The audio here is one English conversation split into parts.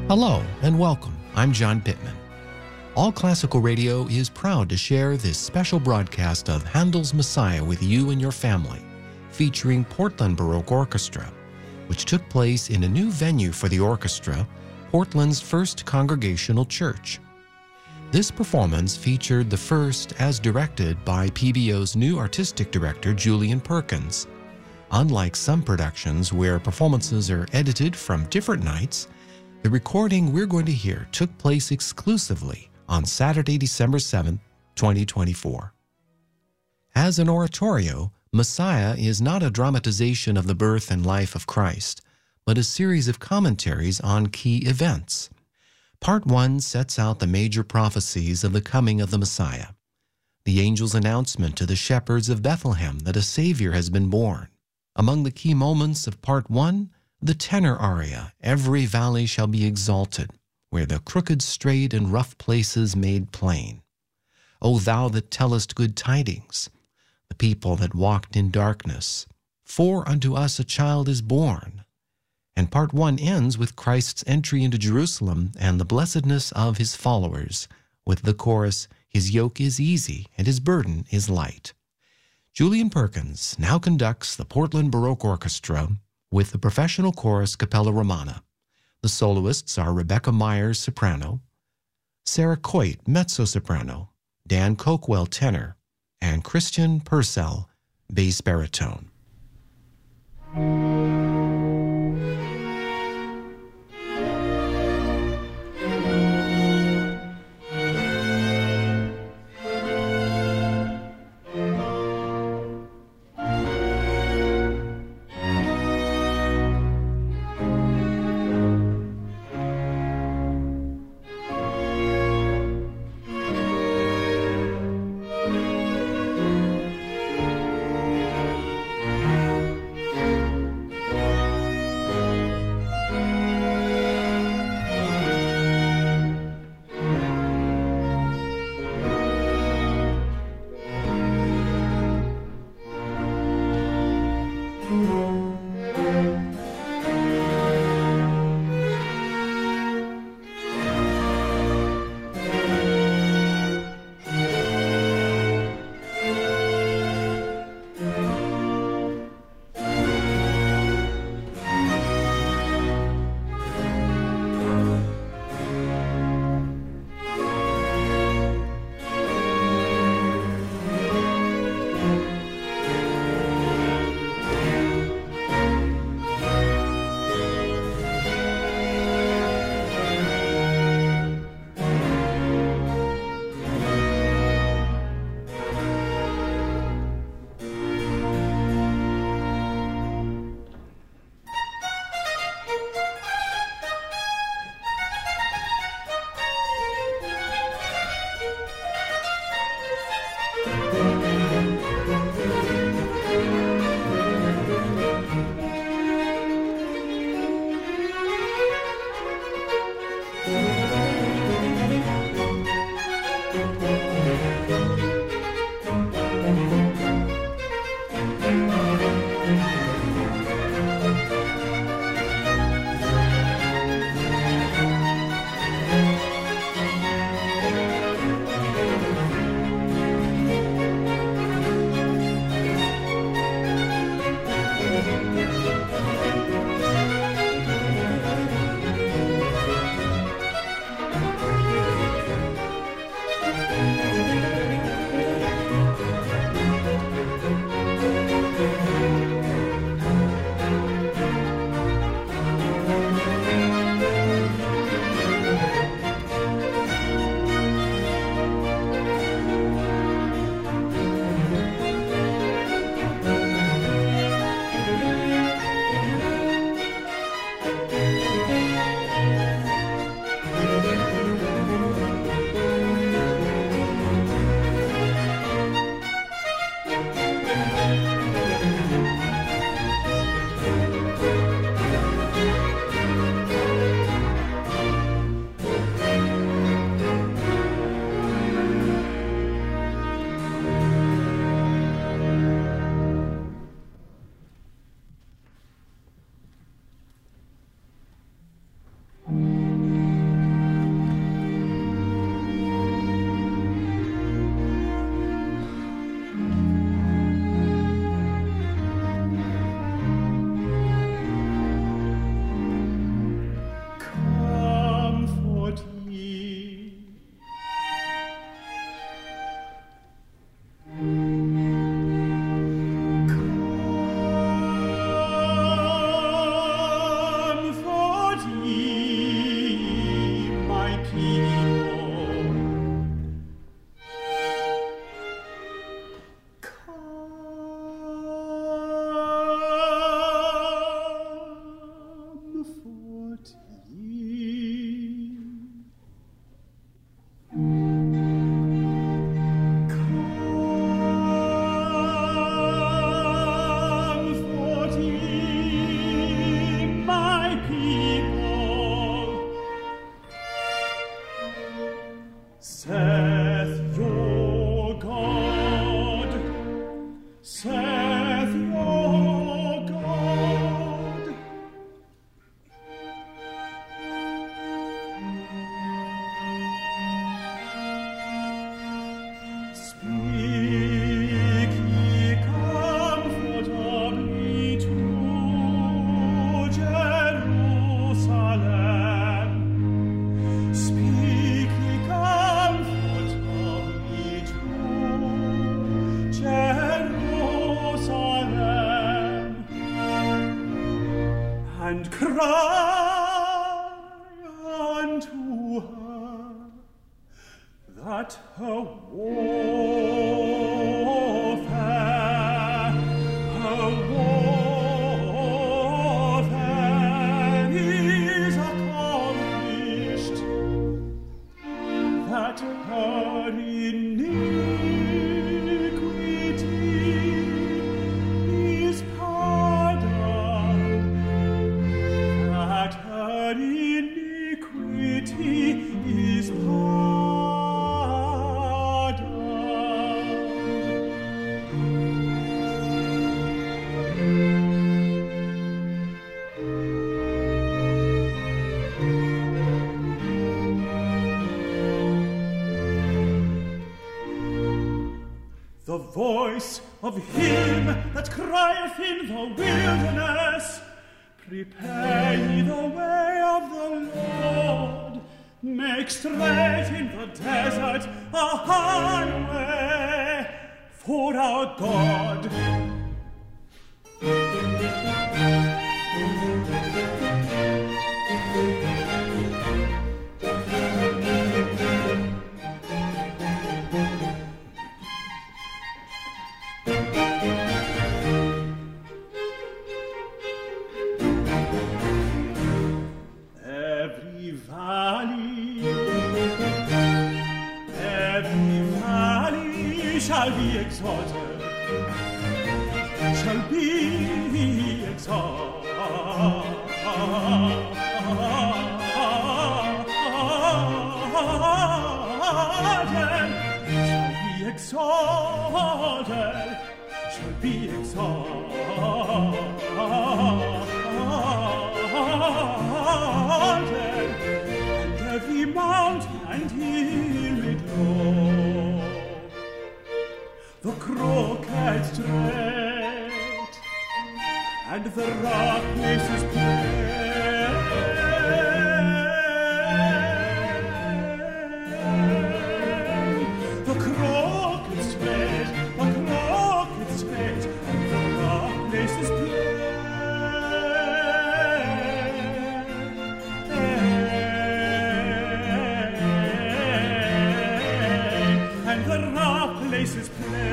Hello and welcome. I'm John Pittman. All Classical Radio is proud to share this special broadcast of Handel's Messiah with you and your family, featuring Portland Baroque Orchestra, which took place in a new venue for the orchestra, Portland's First Congregational Church. This performance featured the first as directed by PBO's new artistic director, Julian Perkins. Unlike some productions where performances are edited from different nights, the recording we're going to hear took place exclusively on Saturday, December 7, 2024. As an oratorio, Messiah is not a dramatization of the birth and life of Christ, but a series of commentaries on key events. Part 1 sets out the major prophecies of the coming of the Messiah, the angel's announcement to the shepherds of Bethlehem that a Savior has been born. Among the key moments of Part 1, the tenor aria, "Every valley shall be exalted, where the crooked straight and rough places made plain. O thou that tellest good tidings, the people that walked in darkness, for unto us a child is born." And Part 1 ends with Christ's entry into Jerusalem and the blessedness of his followers, with the chorus, "His yoke is easy and his burden is light." Julian Perkins now conducts the Portland Baroque Orchestra with the professional chorus Capella Romana. The soloists are Rebecca Myers, soprano, Sarah Coit, mezzo-soprano, Dan Coakwell, tenor, and Christian Purcell, bass baritone. cry unto her that her warfare is accomplished, that her iniquity is pardoned, that her iniquity is pardoned. The voice of him that crieth in the wilderness, prepare ye the way of the Lord, make straight in the desert a highway for our God. Every valley shall be exalted, shall be exalted, shall be exalted, and every mountain and hill made low, the crooked straight, and the rough places plain. The crooked straight, and the rough places plain. And the rough places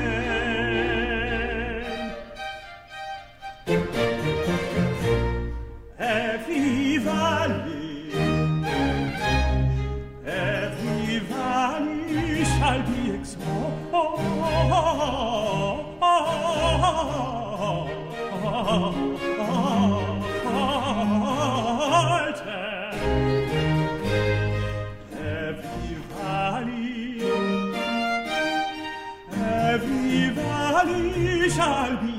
plain. Every valley shall be every valley shall be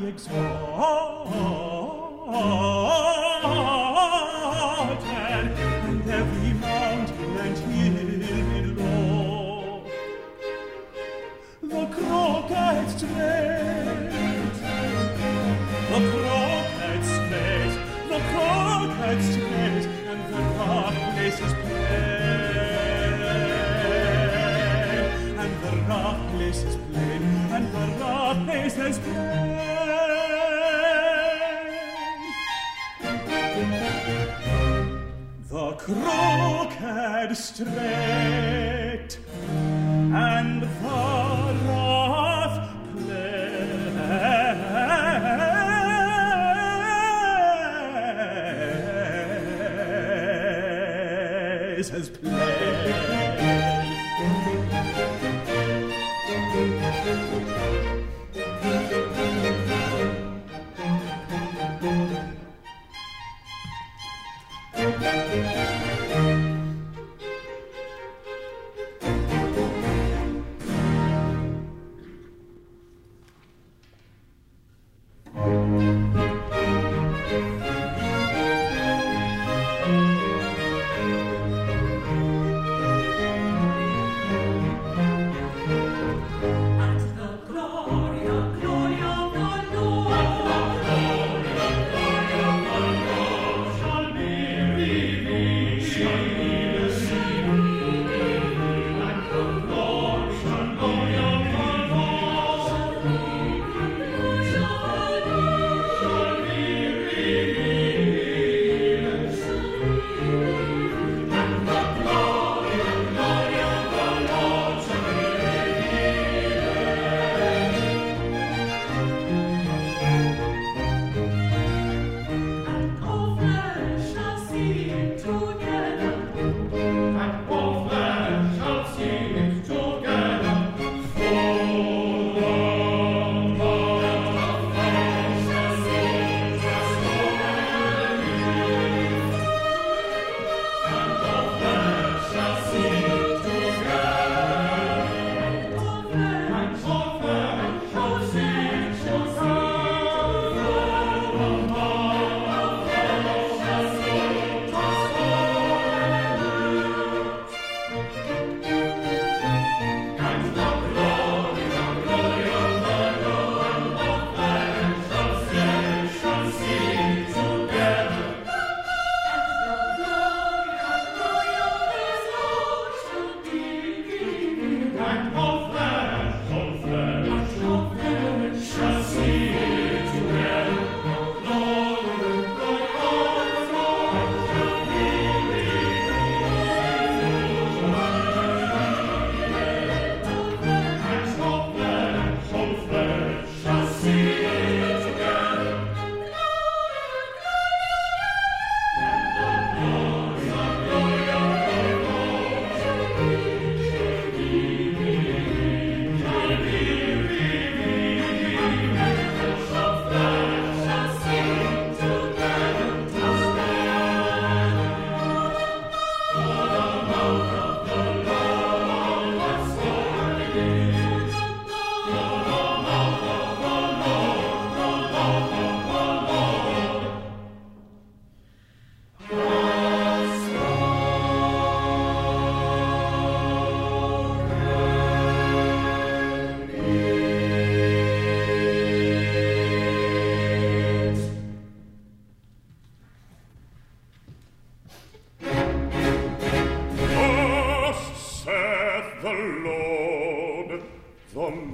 exalted, and every mountain and hill below. The crooked straight, and the rough places plain, and the rough places plain, and the rough places plain. The crooked straight, and the rough places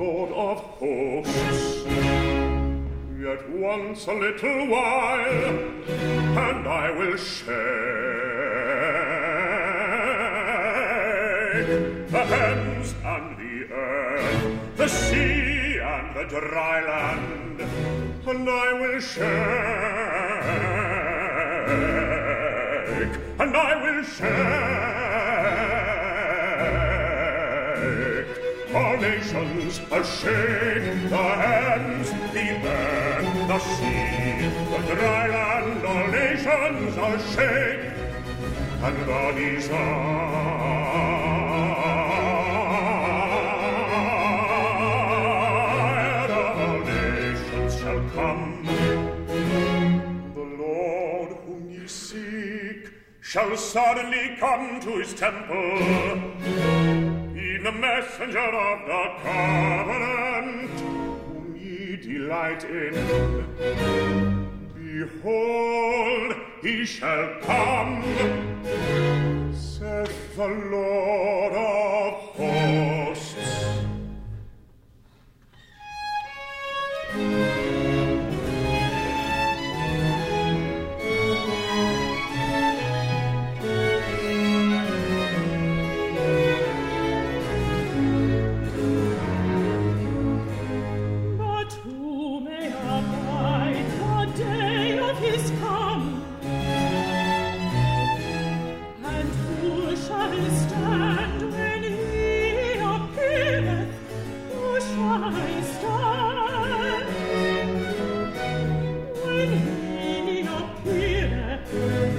Lord of hosts. Yet once a little while, and I will shake the heavens and the earth, the sea and the dry land, and I will shake, and I will shake. All nations I'll shake, the heavens, the earth, the sea, the dry land, all nations I'll shake, and the desire of all nations shall come. The Lord whom ye seek shall suddenly come to his temple, the messenger of the covenant, whom ye delight in. Behold, he shall come, saith the Lord.